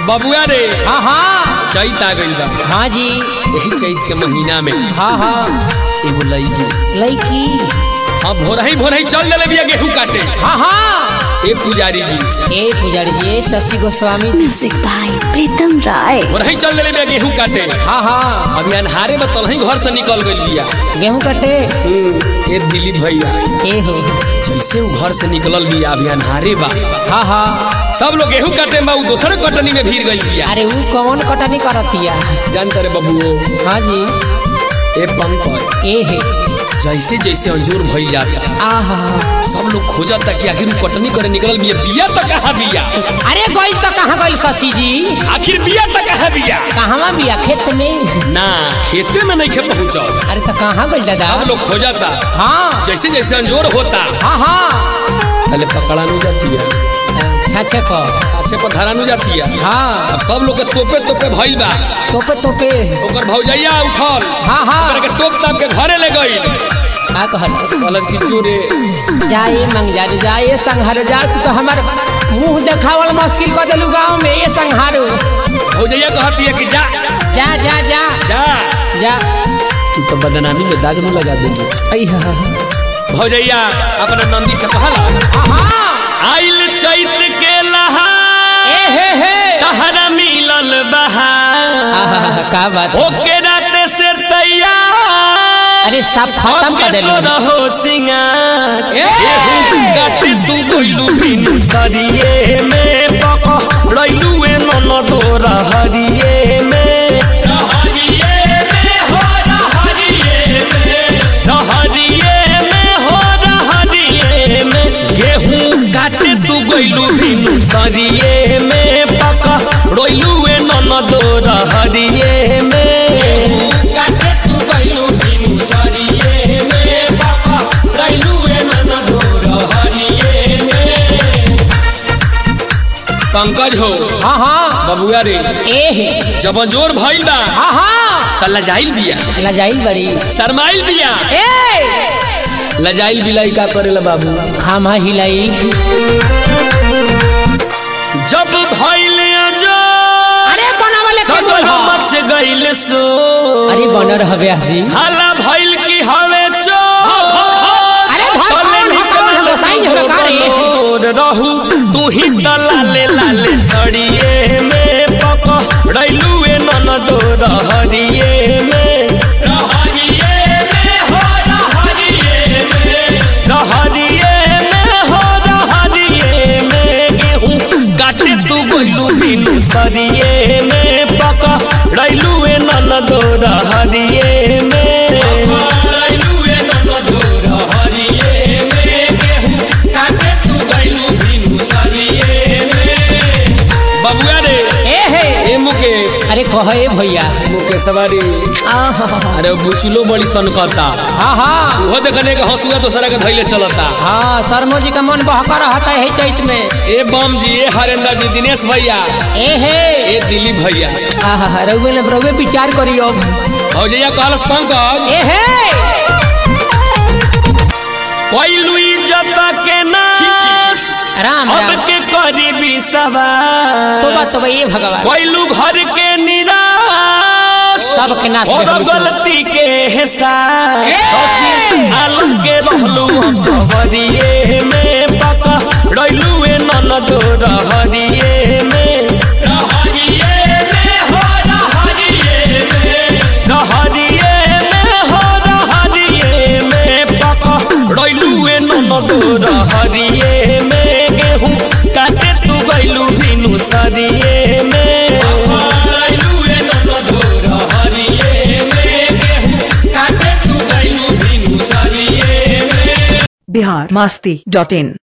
बबुआ रे। हाँ हाँ चैत आ गई बा। हाँ जी। यही चैत के महीना में हाँ हाँ एगो लड़की अब भोरही चल दिले बिया गेहूं काटे। हाँ हाँ ए पुजारी जी शशि गोस्वामी म्यूजिक बाय प्रीतम राय। भोरही चल दिले बिया गेहूं काटे। हाँ हाँ अभी अन्हारे में तलही घर से निकल गई बिया गेहूं काटे। ए दिलीप भैया ए हो जैसे वो घर से निकलल बिया अभी अन्हारे बा। हाँ हाँ सब लोग गेहूं काटे में दूसरे कटनी में भीड़ गई बिया। अरे वो कौन कटनी करतिया जानते रे बबुओ। हाँ जी। ए पंकज ए है जैसे जैसे अंजूर भइल जाता आहा सब लोग खोजता कि आखिर कटनी करे निकलल बिया तो कहाँ बिया। अरे गई तो कहाँ गई शशि जी आखिर बिया तो कहाँ बिया। कहाँ बिया खेत में ना खेते में नहीं खे पहुँचल। अरे तो कहाँ गई दादा सब लोग खोजता। हाँ जैसे जैसे अंजोर होता हाँ हाँ पहले पकड़ा नहीं जाती है छाछे पर धरा नहीं जाती है। हाँ अब सब लोग के तोपे भइल बा। तोपे ओकर भौजैया उठल। हाँ हाँ के तोप ताप के घरे ले गई। का कहल की चोरे जाए मंगजा जाए संहार जा तू तो हमार मुंह देखावल मुश्किल कर देलू गाँव में ये संहारो। भौजैया कहती है कि जा जा जा जा जा जा तू तो बदनामी में दाग न लगा देंगे। भौजैया अपना नंदी से कहला आइल चैत के लहार तहरा मिलल बहार का बात ओके रात से तैयार। अरे सब खत्म कर देलू रहो सिंगार गेहूं काटे तू गइलू बिनु सरिये में पकड़लू ए ननदो रहरिये में बिनु सरिये में पकड़लू ए ननदो रहरिये में काटे तू गइलू बिनु सरिये में पकड़लू ए ननदो रहरिये में। पंकज हो। हाँ हाँ बबुआ रे ए जब जोर भइल बा। हाँ हाँ त लजाइल बिया लजाइल बड़ी शरमाइल बिया। लजाइल बिलाई का करेला बाबू खामा हिलाई जब भइल जो अरे बनावले सब मच गइल सो। अरे बनर हवे हसी हाला भइल की हवे चो। अरे रहू तू ही लाले सड़िए में पकड़लू ए ननदो रहरिये में बिनु सरिये में पकड़लू ए ननदो रहरिये में गेहूं काटे तू गइलू बिनु सरिये में। बबुआ रे ए मुकेश अरे कहे भैया मुकेश सवारी अरे बुचलो बड़ी सनकता। हाँ हाँ वो देखने के हंसुआ दूसरा के धैले चलता। हाँ शर्मो जी का मन बहका रहता है चैत में। ए बम जी ए हरेंद्र जी दिनेश भैया ए दिलीप भैया रउवे विचार करियो भौजैया कहलस पंकज कोइलू इज्जत के ना राम अब के करी विश्वास तो बात ये भगवान कोइलू घर के निराश सबके नाश गलती के एहसास आलम के रहलू खबरिये में पकड़लू ए ननदो रहरिये में रहरिये में गेहूं काटे तू गइलू बिनु सरिये में बिहार मस्ती.in